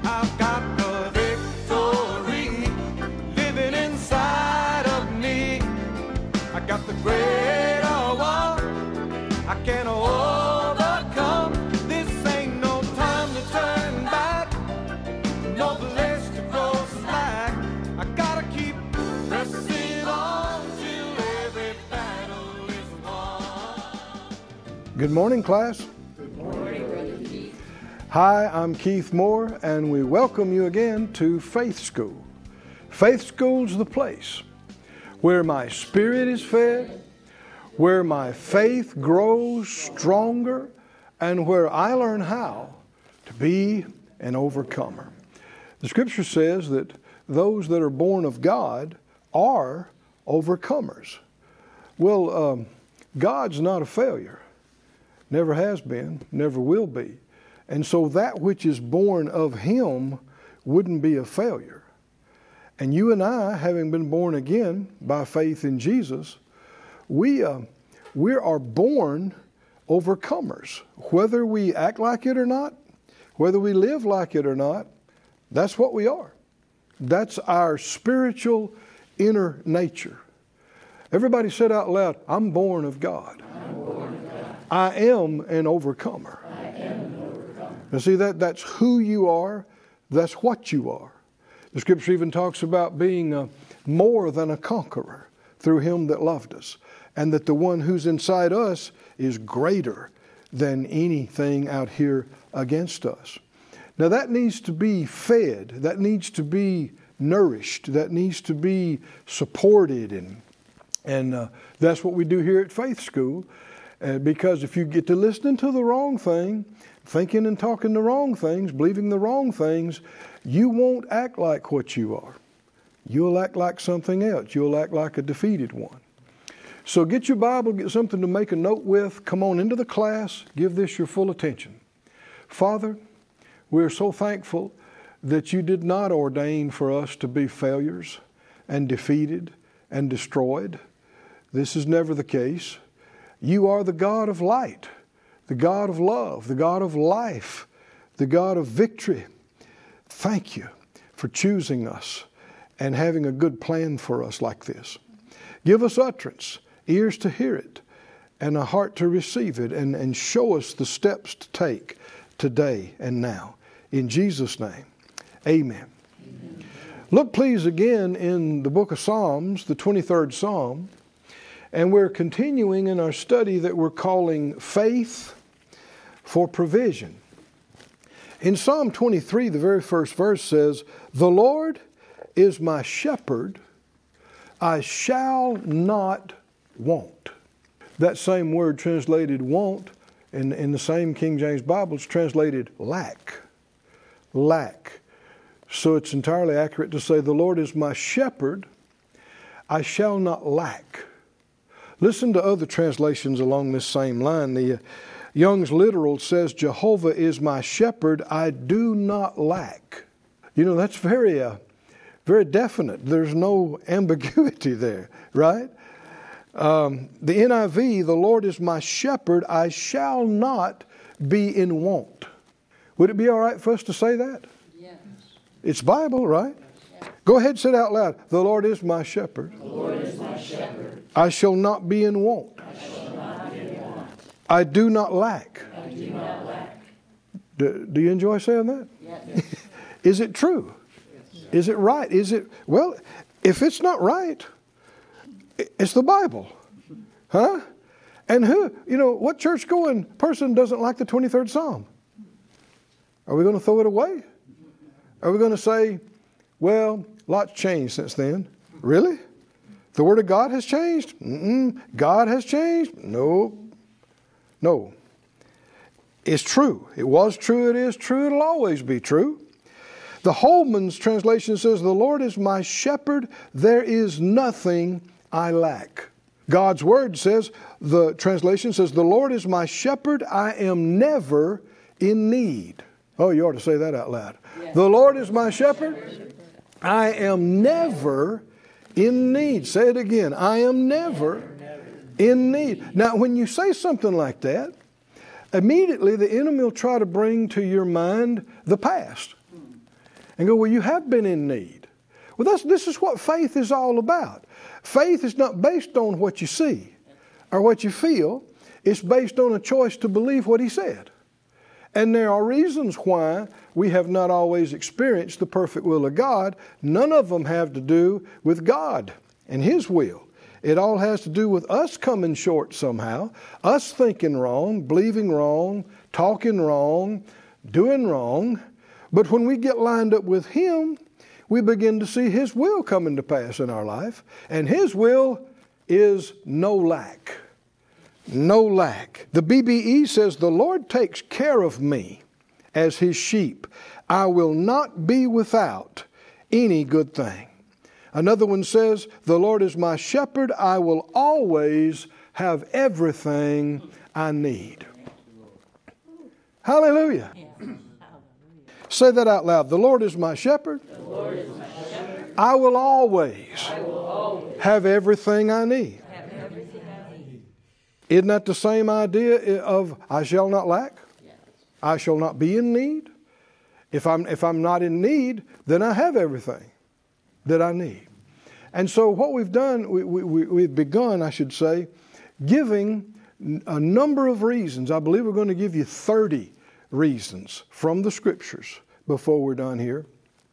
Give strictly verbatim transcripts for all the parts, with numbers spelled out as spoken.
I've got the victory living inside of me. I got the greater one I can overcome. This ain't no time to turn back, no place to go slack. I gotta keep pressing on till every battle is won. Good morning, class. Good morning, Brother Keith. Hi, I'm Keith Moore, and we welcome you again to Faith School. Faith School's the place where my spirit is fed, where my faith grows stronger, and where I learn how to be an overcomer. The scripture says that those that are born of God are overcomers. Well, um, God's not a failure. Never has been, never will be. And so that which is born of Him wouldn't be a failure. And you and I, having been born again by faith in Jesus, we uh, we are born overcomers. Whether we act like it or not, whether we live like it or not, that's what we are. That's our spiritual inner nature. Everybody said out loud, I'm born of God. I'm born of God. I am an overcomer. I am an overcomer. Now see, that, that's who you are. That's what you are. The scripture even talks about being uh, more than a conqueror through Him that loved us, and that the one who's inside us is greater than anything out here against us. Now that needs to be fed. That needs to be nourished. That needs to be supported. And, and uh, that's what we do here at Faith School. Uh, because if you get to listening to the wrong thing, thinking and talking the wrong things, believing the wrong things, you won't act like what you are. You'll act like something else. You'll act like a defeated one. So get your Bible, get something to make a note with. Come on into the class. Give this your full attention. Father, we're so thankful that you did not ordain for us to be failures and defeated and destroyed. This is never the case. You are the God of light, the God of love, the God of life, the God of victory. Thank you for choosing us and having a good plan for us like this. Give us utterance, ears to hear it, and a heart to receive it, and, and show us the steps to take today and now. In Jesus' name, amen. Amen. Look please again in the book of Psalms, the twenty-third Psalm, and we're continuing in our study that we're calling Faith for Provision. In Psalm twenty-three, the very first verse says, "The Lord is my shepherd, I shall not want." That same word translated want in, in the same King James Bible is translated lack. Lack. So it's entirely accurate to say, the Lord is my shepherd, I shall not lack. Listen to other translations along this same line. The uh, Young's Literal says, Jehovah is my shepherd, I do not lack. You know, that's very, uh, very definite. There's no ambiguity there, right? Um, the N I V, the Lord is my shepherd, I shall not be in want. Would it be all right for us to say that? Yes. It's Bible, right? Yes. Go ahead and say it out loud. The Lord is my shepherd. The Lord is my shepherd. I shall not be in want. I shall not be in want. I do not lack. I do not lack. Do, do you enjoy saying that? Yes. Is it true? Yes. Is it right? Is it, well, if it's not right, it's the Bible. Huh? And who, you know, what church going person doesn't like the twenty-third Psalm? Are we going to throw it away? Are we going to say, well, lots changed since then? Really? The Word of God has changed? Mm-mm. God has changed? No. No. It's true. It was true. It is true. It'll always be true. The Holman's translation says, the Lord is my shepherd. There is nothing I lack. God's Word says, the translation says, the Lord is my shepherd. I am never in need. Oh, you ought to say that out loud. Yes. The Lord is my shepherd. I am never in need. Say it again. I am never in need. Now, when you say something like that, immediately the enemy will try to bring to your mind the past. and go, well, you have been in need. Well, that's, this is what faith is all about. Faith is not based on what you see or what you feel. It's based on a choice to believe what He said. And there are reasons why we have not always experienced the perfect will of God. None of them have to do with God and His will. It all has to do with us coming short somehow, us thinking wrong, believing wrong, talking wrong, doing wrong. But when we get lined up with Him, we begin to see His will coming to pass in our life. And His will is no lack. No lack. The B B E says, the Lord takes care of me as His sheep. I will not be without any good thing. Another one says, the Lord is my shepherd. I will always have everything I need. Hallelujah. Say that out loud. The Lord is my shepherd. The Lord is my shepherd. I will always, I will always have everything I need. have everything I need. Isn't that the same idea of I shall not lack? Yes. I shall not be in need. If I'm, if I'm not in need, then I have everything that I need. And so what we've done, we, we, we've begun, I should say, giving a number of reasons. I believe we're going to give you thirty reasons from the Scriptures before we're done here,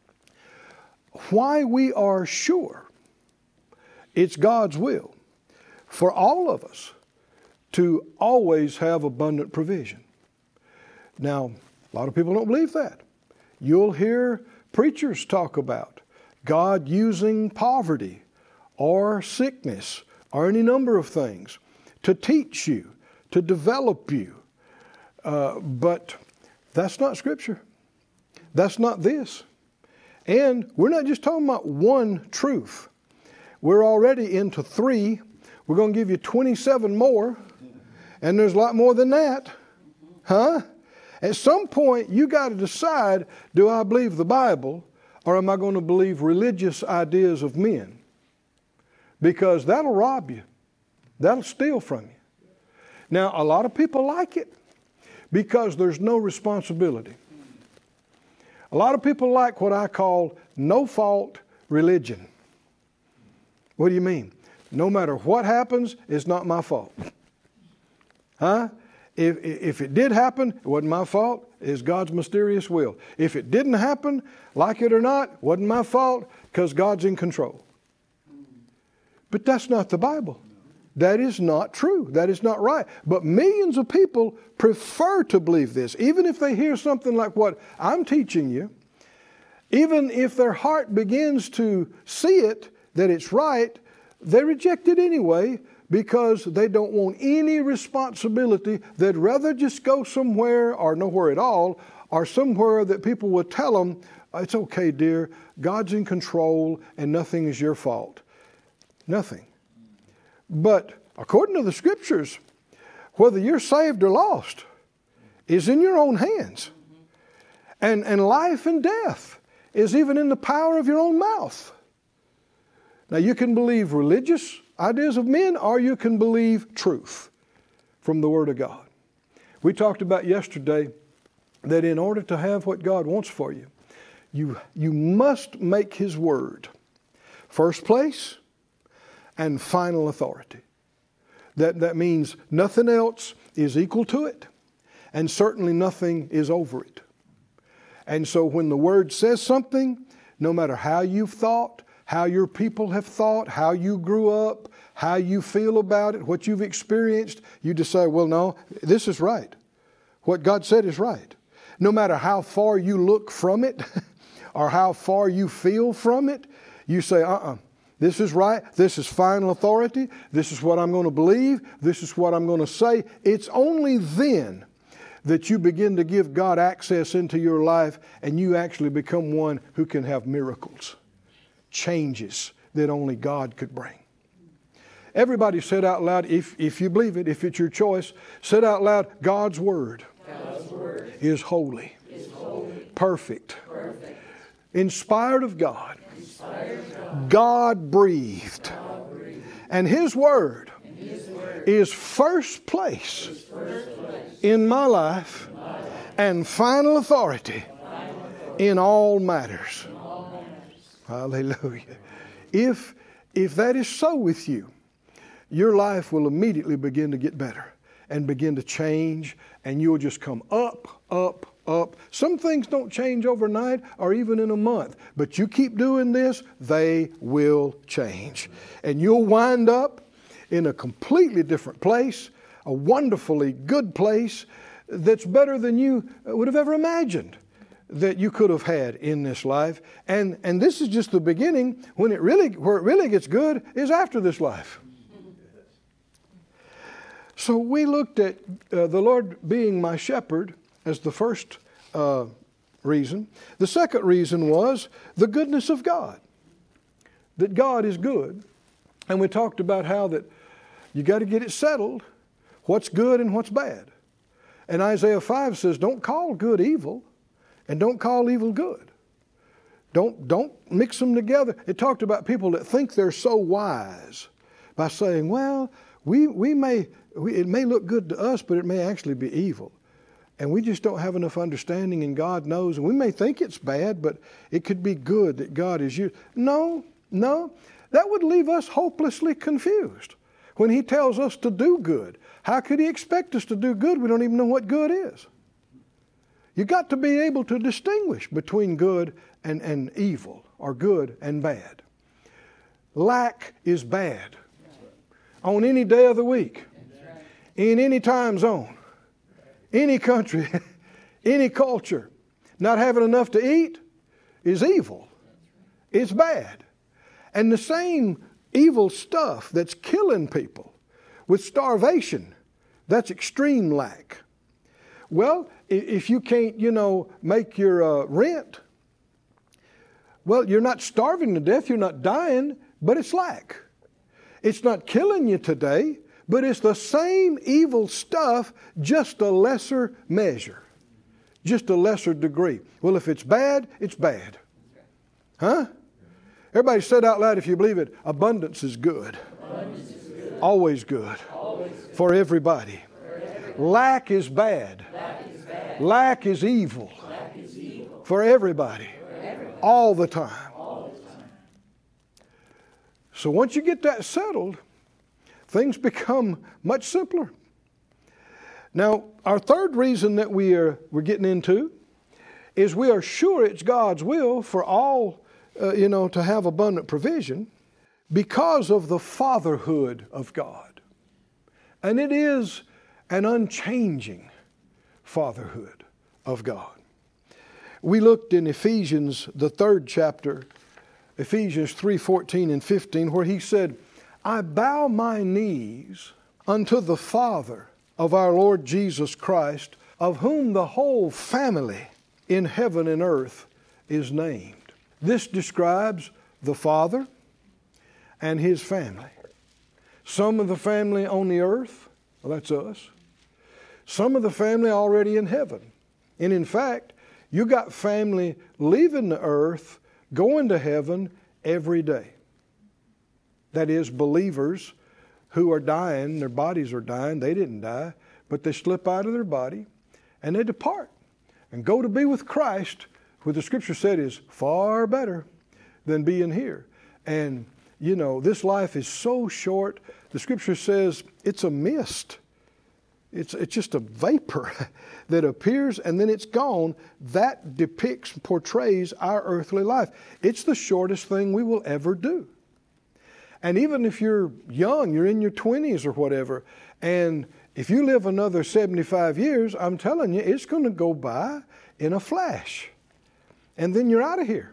why we are sure it's God's will for all of us to always have abundant provision. Now, a lot of people don't believe that. You'll hear preachers talk about God using poverty or sickness or any number of things to teach you, to develop you. Uh, but that's not Scripture. That's not this. And we're not just talking about one truth. We're already into three. We're going to give you twenty-seven more. And there's a lot more than that. Huh? At some point, you got to decide, do I believe the Bible or am I going to believe religious ideas of men? Because that'll rob you. That'll steal from you. Now, a lot of people like it because there's no responsibility. A lot of people like what I call no-fault religion. What do you mean? No matter what happens, it's not my fault. Huh? If, if it did happen, it wasn't my fault. It's God's mysterious will. If it didn't happen, like it or not, it wasn't my fault because God's in control. But that's not the Bible. That is not true. That is not right. But millions of people prefer to believe this. Even if they hear something like what I'm teaching you, even if their heart begins to see it, that it's right, they reject it anyway because they don't want any responsibility. They'd rather just go somewhere or nowhere at all or somewhere that people will tell them, it's okay, dear, God's in control and nothing is your fault. Nothing. But according to the Scriptures, whether you're saved or lost is in your own hands. And, and life and death is even in the power of your own mouth. Now you can believe religious ideas of men or you can believe truth from the Word of God. We talked about yesterday that in order to have what God wants for you, you, you must make His Word first place and final authority. That, that means nothing else is equal to it, and certainly nothing is over it. And so when the Word says something, no matter how you've thought, how your people have thought, how you grew up, how you feel about it, what you've experienced, you just say, well, no, this is right. What God said is right. No matter how far you look from it or how far you feel from it, you say, uh-uh. This is right. This is final authority. This is what I'm going to believe. This is what I'm going to say. It's only then that you begin to give God access into your life and you actually become one who can have miracles, changes that only God could bring. Everybody said out loud, if, if you believe it, if it's your choice, said out loud, God's Word, God's word is holy, is holy, perfect, perfect, inspired of God, inspired of God, God breathed. God breathed, And His Word and His word is first place is first place in my life in my life, and final authority final authority in all matters. Hallelujah. If, if that is so with you, your life will immediately begin to get better and begin to change, and you'll just come up, up, up. Some things don't change overnight or even in a month, but you keep doing this, they will change. And you'll wind up in a completely different place, a wonderfully good place that's better than you would have ever imagined that you could have had in this life. And and this is just the beginning. When it really, where it really gets good is after this life. So we looked at uh, the Lord being my shepherd as the first uh, reason. The second reason was the goodness of God, that God is good. And we talked about how that you got to get it settled, what's good and what's bad. And Isaiah five says, don't call good evil and don't call evil good. Don't, don't mix them together. It talked about people that think they're so wise by saying, well, we, we may, we, it may look good to us, but it may actually be evil. And we just don't have enough understanding, and God knows. And we may think it's bad, but it could be good that God is used. No, no. That would leave us hopelessly confused. When He tells us to do good, how could He expect us to do good? We don't even know what good is. You got to be able to distinguish between good and, and evil, or good and bad. Lack is bad on any day of the week, in any time zone, any country, any culture. Not having enough to eat is evil. It's bad. And the same evil stuff that's killing people with starvation, that's extreme lack. Well, if you can't, you know, make your uh, rent, well, you're not starving to death, you're not dying, but it's lack. It's not killing you today, but it's the same evil stuff, just a lesser measure, just a lesser degree. Well, if it's bad, it's bad. Huh? Everybody said out loud, if you believe it, abundance is good. Abundance is good. Always good. Always good. For everybody. For everybody. Lack is bad. Lack is bad. Lack is evil. Lack is evil. For everybody. For everybody. All the time. All the time. So once you get that settled, things become much simpler. Now, our third reason that we are we're getting into is we are sure it's God's will for all, uh, you know, to have abundant provision because of the fatherhood of God. And it is an unchanging fatherhood of God. We looked in Ephesians, the third chapter, Ephesians three fourteen and fifteen, where he said, I bow my knees unto the Father of our Lord Jesus Christ, of whom the whole family in heaven and earth is named. This describes the Father and His family. Some of the family on the earth, well, that's us. Some of the family already in heaven. And in fact, you got family leaving the earth, going to heaven every day. That is, believers who are dying, their bodies are dying, they didn't die, but they slip out of their body and they depart and go to be with Christ, who the Scripture said is far better than being here. And, you know, this life is so short. The Scripture says it's a mist. It's, it's just a vapor that appears and then it's gone. That depicts, portrays our earthly life. It's the shortest thing we will ever do. And even if you're young, you're in your twenties or whatever, and if you live another seventy-five years, I'm telling you, it's going to go by in a flash. And then you're out of here.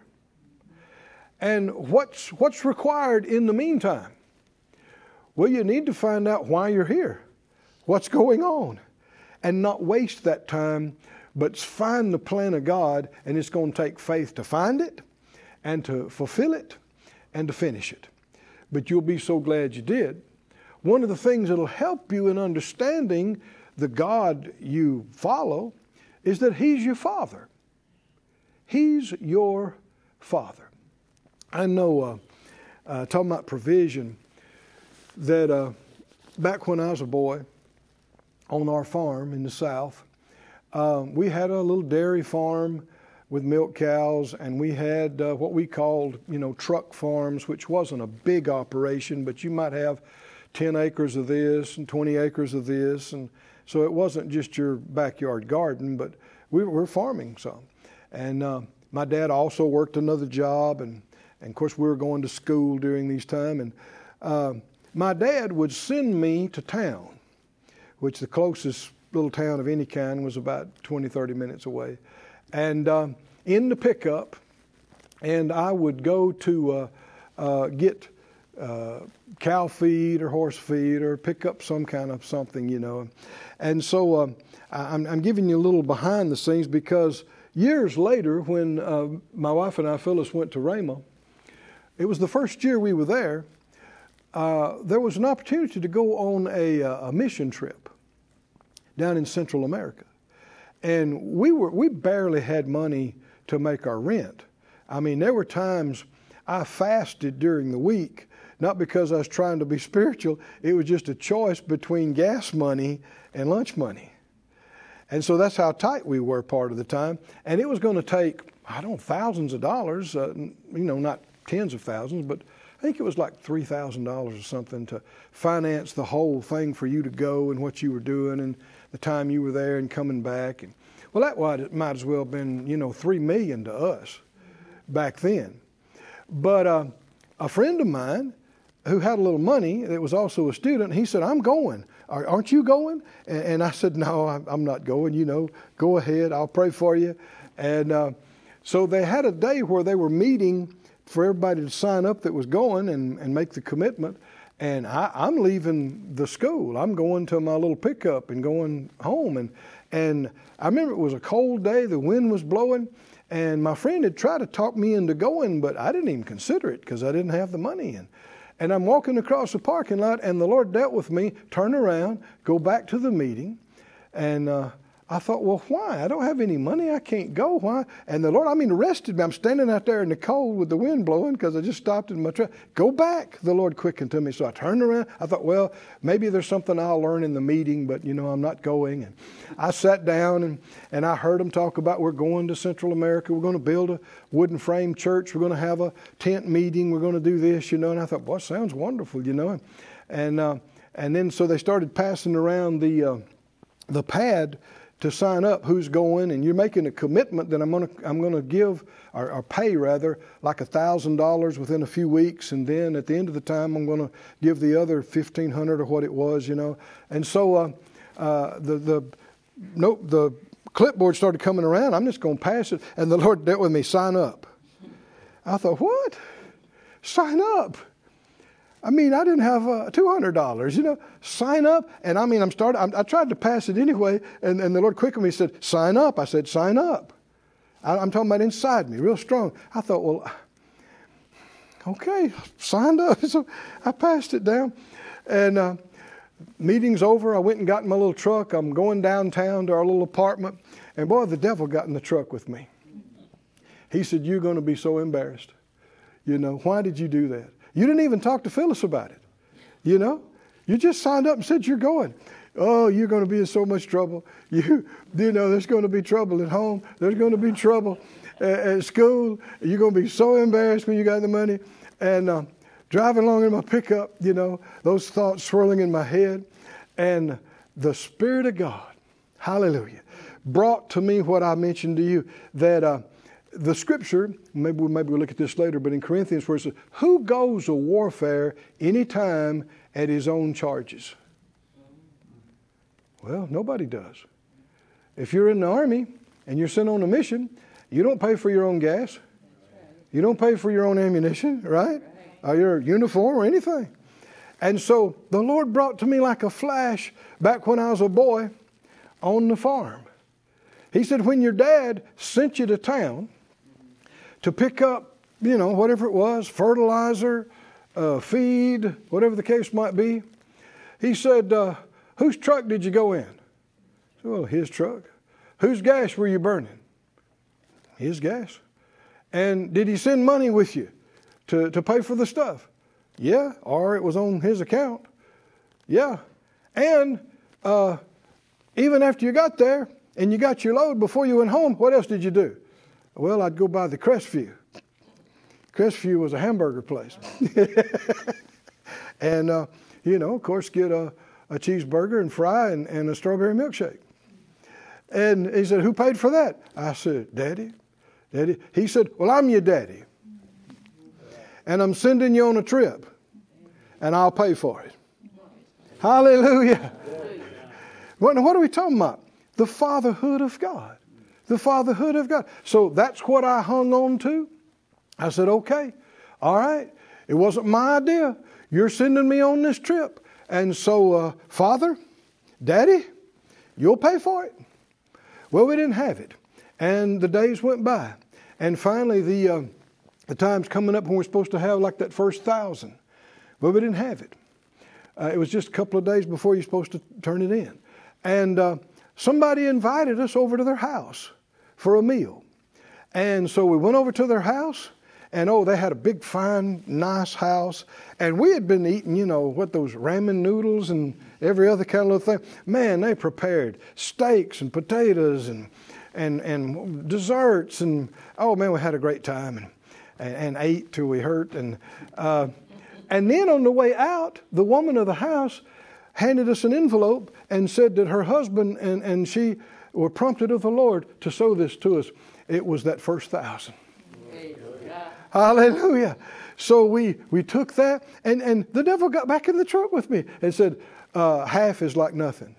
And what's, what's required in the meantime? Well, you need to find out why you're here. What's going on? And not waste that time, but find the plan of God, and it's going to take faith to find it, and to fulfill it, and to finish it. But you'll be so glad you did. One of the things that'll help you in understanding the God you follow is that He's your Father. He's your Father. I know, uh, uh, talking about provision, that uh, back when I was a boy on our farm in the South, uh, we had a little dairy farm with milk cows, and we had uh, what we called, you know, truck farms, which wasn't a big operation, but you might have ten acres of this and twenty acres of this, and so it wasn't just your backyard garden, but we were farming some. And uh, my dad also worked another job, and, and of course we were going to school during these time, and uh, my dad would send me to town, which the closest little town of any kind was about twenty, thirty minutes away, and uh, in the pickup, and I would go to uh, uh, get uh, cow feed or horse feed or pick up some kind of something, you know. And so uh, I'm, I'm giving you a little behind the scenes because years later when uh, my wife and I, Phyllis, went to Rhema, it was the first year we were there, uh, there was an opportunity to go on a, a mission trip down in Central America. And we were we barely had money to make our rent. I mean, there were times I fasted during the week, not because I was trying to be spiritual. It was just a choice between gas money and lunch money. And so that's how tight we were part of the time. And it was going to take, I don't know, thousands of dollars, uh, you know, not tens of thousands, but I think it was like three thousand dollars or something to finance the whole thing for you to go and what you were doing and the time you were there and coming back. And well, that might as well have been, you know, three million dollars to us back then. But uh, a friend of mine who had a little money, that was also a student, he said, I'm going. Aren't you going? And I said, no, I'm not going. You know, go ahead. I'll pray for you. And uh, so they had a day where they were meeting for everybody to sign up that was going and, and make the commitment. And I, I'm leaving the school. I'm going to my little pickup and going home. And, and I remember it was a cold day. The wind was blowing. And my friend had tried to talk me into going, but I didn't even consider it because I didn't have the money. And, and I'm walking across the parking lot, and the Lord dealt with me, turn around, go back to the meeting. And uh, I thought, well, why? I don't have any money. I can't go. Why? And the Lord, I mean, arrested me. I'm standing out there in the cold with the wind blowing because I just stopped in my truck. Go back, the Lord quickened to me. So I turned around. I thought, well, maybe there's something I'll learn in the meeting, but, you know, I'm not going. And I sat down, and, and I heard them talk about we're going to Central America. We're going to build a wooden frame church. We're going to have a tent meeting. We're going to do this, you know. And I thought, boy, sounds wonderful, you know. And uh, and then so they started passing around the uh, the pad to sign up who's going, and you're making a commitment that I'm going to I'm going to give or, or pay rather like a thousand dollars within a few weeks, and then at the end of the time I'm going to give the other fifteen hundred or what it was, you know. And so uh, uh, the the no the clipboard started coming around. I'm just going to pass it, and the Lord dealt with me. Sign up. I thought, what? Sign up. I mean, I didn't have uh, two hundred dollars, you know, sign up. And I mean, I'm starting, I'm, I tried to pass it anyway. And, and the Lord quickened me, said, sign up. I said, sign up. I, I'm talking about inside me, real strong. I thought, well, okay, signed up. So I passed it down. And uh, meeting's over. I went and got in my little truck. I'm going downtown to our little apartment. And boy, the devil got in the truck with me. He said, you're going to be so embarrassed. You know, why did you do that? You didn't even talk to Phyllis about it, you know. You just signed up and said you're going. Oh, you're going to be in so much trouble. You, you know, there's going to be trouble at home. There's going to be trouble at, at school. You're going to be so embarrassed when you got the money. And uh, driving along in my pickup, you know, those thoughts swirling in my head. And the Spirit of God, hallelujah, brought to me what I mentioned to you, that uh, the scripture, maybe, maybe we'll look at this later, but in Corinthians where it says, who goes to warfare anytime at his own charges? Well, nobody does. If you're in the army and you're sent on a mission, you don't pay for your own gas. You don't pay for your own ammunition, right? Or your uniform or anything. And so the Lord brought to me like a flash back when I was a boy on the farm. He said, when your dad sent you to town to pick up, you know, whatever it was, fertilizer, uh, feed, whatever the case might be. He said, uh, whose truck did you go in? I said, well, his truck. Whose gas were you burning? His gas. And did he send money with you to, to pay for the stuff? Yeah, or it was on his account. Yeah. And uh, even after you got there and you got your load, before you went home, what else did you do? Well, I'd go by the Crestview. Crestview was a hamburger place. and, uh, you know, of course, get a, a cheeseburger and fry and, and a strawberry milkshake. And he said, who paid for that? I said, Daddy. Daddy. He said, well, I'm your daddy. And I'm sending you on a trip. And I'll pay for it. Hallelujah. What, what are we talking about? The fatherhood of God. The fatherhood of God. So that's what I hung on to. I said, okay, all right. It wasn't my idea. You're sending me on this trip. And so, uh, Father, Daddy, you'll pay for it. Well, we didn't have it. And the days went by. And finally, the, uh, the time's coming up when we're supposed to have like that first thousand. But we didn't have it. Uh, it was just a couple of days before you're supposed to turn it in. And uh, somebody invited us over to their house for a meal. And so we went over to their house. And, oh, they had a big, fine, nice house. And we had been eating, you know, what, those ramen noodles and every other kind of little thing. Man, they prepared steaks and potatoes and and, and desserts. And, oh, man, we had a great time and, and, and ate till we hurt. And, uh, and then on the way out, the woman of the house handed us an envelope and said that her husband and, and she were prompted of the Lord to sow this to us. It was that first thousand. Hallelujah. So we, we took that, and, and the devil got back in the truck with me and said, uh, half is like nothing.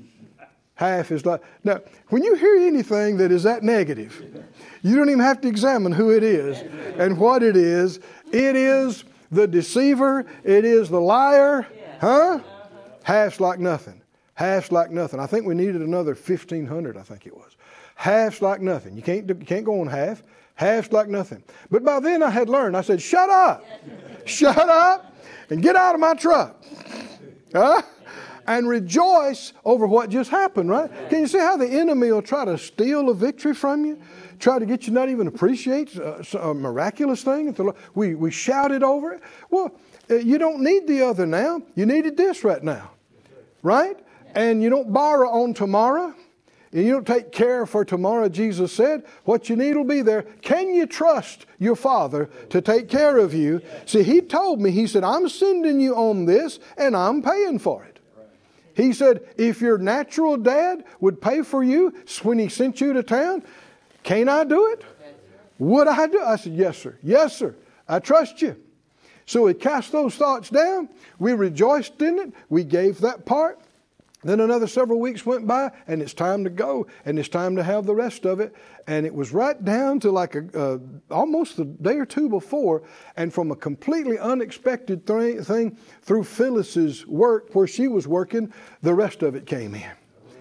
Half is like... Now, when you hear anything that is that negative, you don't even have to examine who it is and what it is. It is the deceiver. It is the liar. Huh? Half's like nothing. Half's like nothing. I think we needed another fifteen hundred, I think it was. Half's like nothing. You can't, you can't go on half. Half's like nothing. But by then I had learned. I said, shut up. Shut up and get out of my truck. Huh? And rejoice over what just happened, right? Can you see how the enemy will try to steal a victory from you? Try to get you not even appreciate a, a miraculous thing? We, we shouted over it. Well, you don't need the other now. You needed this right now. Right? And you don't borrow on tomorrow. And you don't take care for tomorrow, Jesus said. What you need will be there. Can you trust your Father to take care of you? See, He told me, He said, I'm sending you on this and I'm paying for it. He said, if your natural dad would pay for you when he sent you to town, can I do it? Would I do it? I said, yes, sir. Yes, sir. I trust you. So we cast those thoughts down. We rejoiced in it. We gave that part. Then another several weeks went by, and it's time to go, and it's time to have the rest of it. And it was right down to like a uh, almost a day or two before, and from a completely unexpected th- thing through Phyllis's work, where she was working, the rest of it came in.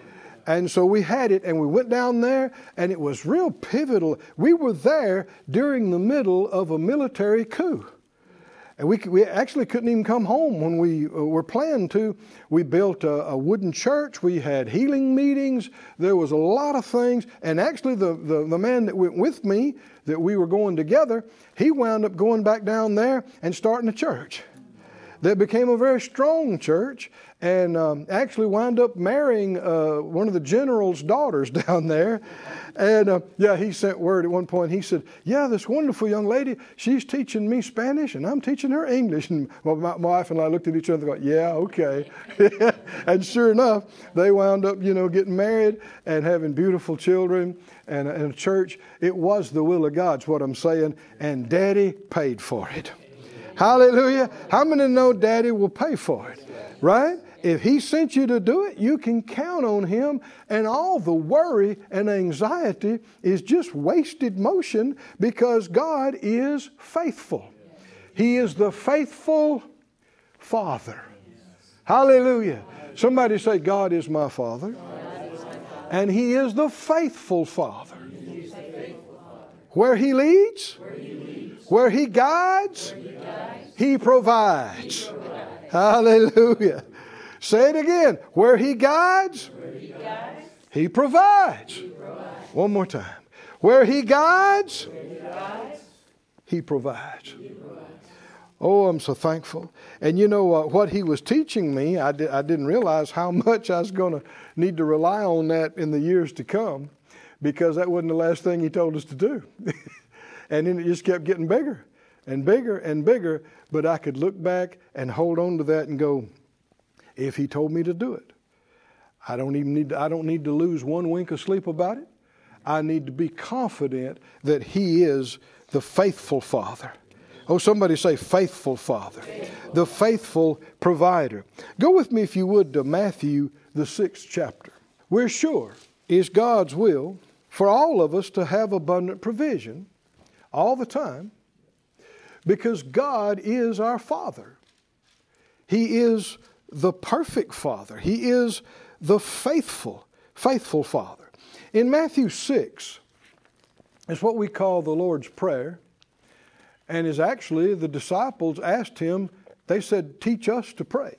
And so we had it, and we went down there, and it was real pivotal. We were there during the middle of a military coup. And we we actually couldn't even come home when we were planned to. We built a, a wooden church. We had healing meetings. There was a lot of things. And actually the, the, the man that went with me, that we were going together, he wound up going back down there and starting a church that became a very strong church, and um, actually wound up marrying uh, one of the general's daughters down there. And uh, yeah, he sent word at one point. He said, yeah, this wonderful young lady, she's teaching me Spanish and I'm teaching her English. And my, my wife and I looked at each other and go, yeah, okay. And sure enough, they wound up, you know, getting married and having beautiful children and, and a church. It was the will of God, is what I'm saying. And Daddy paid for it. Hallelujah. How many know Daddy will pay for it? Right? If He sent you to do it, you can count on Him, and all the worry and anxiety is just wasted motion, because God is faithful. He is the faithful Father. Hallelujah. Somebody say, God is my Father. And He is the faithful Father. Where He leads, where He guides, He provides. Hallelujah. Say it again. Where He guides, Where he, guides he, provides. he provides. One more time. Where He guides, Where he, guides he, provides. he provides. Oh, I'm so thankful. And you know uh, what He was teaching me, I, di- I didn't realize how much I was going to need to rely on that in the years to come. because that wasn't the last thing he told us to do. And then it just kept getting bigger and bigger and bigger. But I could look back and hold on to that and go, if he told me to do it, I don't even need to, I don't need to lose one wink of sleep about it. I need to be confident that he is the faithful Father. Oh, somebody say faithful Father. Faithful. The faithful provider. Go with me, if you would, to Matthew, the sixth chapter. We're sure it's God's will for all of us to have abundant provision all the time, because God is our Father. He is the perfect Father. He is the faithful, faithful Father. In Matthew six, it's what we call the Lord's Prayer, and is actually the disciples asked him, they said, teach us to pray.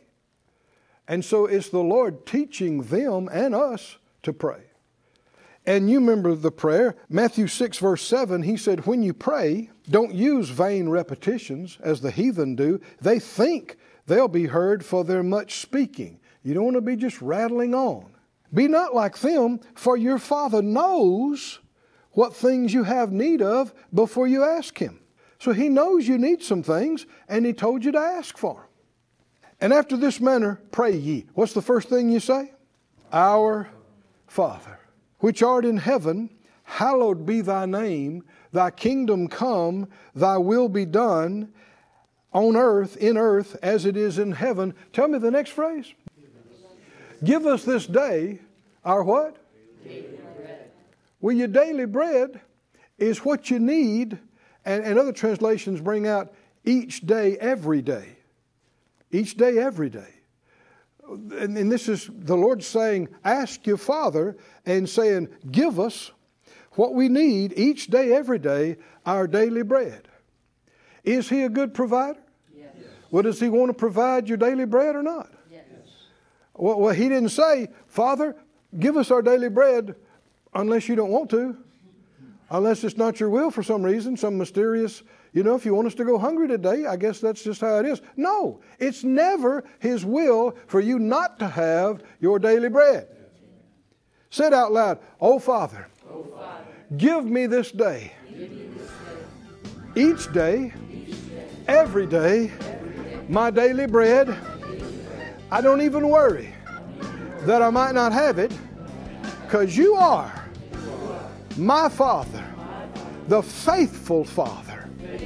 And so it's the Lord teaching them and us to pray. And you remember the prayer, Matthew six verse seven, he said, when you pray, don't use vain repetitions as the heathen do. They think they'll be heard for their much speaking. You don't want to be just rattling on. Be not like them, for your Father knows what things you have need of before you ask him. So he knows you need some things, and he told you to ask for them. And after this manner, pray ye. What's the first thing you say? Our Father, which art in heaven, hallowed be thy name. Thy kingdom come, thy will be done on earth, in earth, as it is in heaven. Tell me the next phrase. Give us this day our what? Daily bread. Well, your daily bread is what you need. And, and other translations bring out each day, every day. Each day, every day. And, and this is the Lord saying, ask your Father, and saying, give us what we need each day, every day, our daily bread. Is he a good provider? Yes. Well, does he want to provide your daily bread or not? Yes. Well, well, he didn't say, Father, give us our daily bread unless you don't want to. Unless it's not your will for some reason, some mysterious, you know, if you want us to go hungry today, I guess that's just how it is. No, it's never his will for you not to have your daily bread. Say it out loud. Oh, Father, oh, Father, give me this day, me this day. Each, day, each day, every day, every day, my daily bread. I don't even worry that I might not have it, because you are my Father, the faithful Father.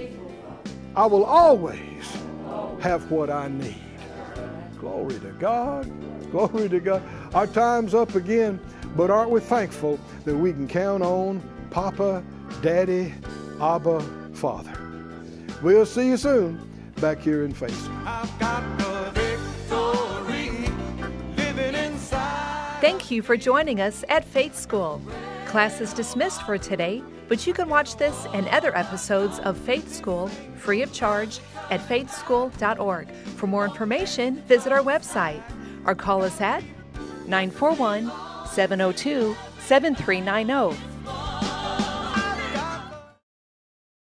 I will always have what I need. Glory to God. Glory to God. Our time's up again, but aren't we thankful that we can count on Papa, Daddy, Abba, Father. We'll see you soon back here in Faith School. I've got the victory living inside. Thank you for joining us at Faith School. Class is dismissed for today, but you can watch this and other episodes of Faith School free of charge at faith school dot org. For more information, visit our website or call us at nine four one, seven oh two, seven three nine oh.